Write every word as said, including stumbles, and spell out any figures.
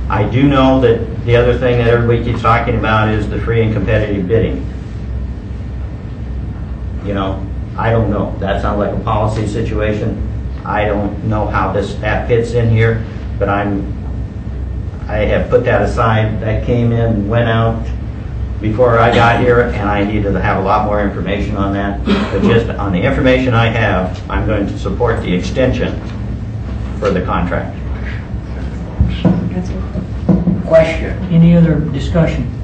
I do know that the other thing that everybody keeps talking about is the free and competitive bidding. You know, I don't know. That sounds like a policy situation. I don't know how this that fits in here, but I'm I have put that aside. That came in, went out before I got here, and I needed to have a lot more information on that. But just on the information I have, I'm going to support the extension for the contract. Question. Any other discussion?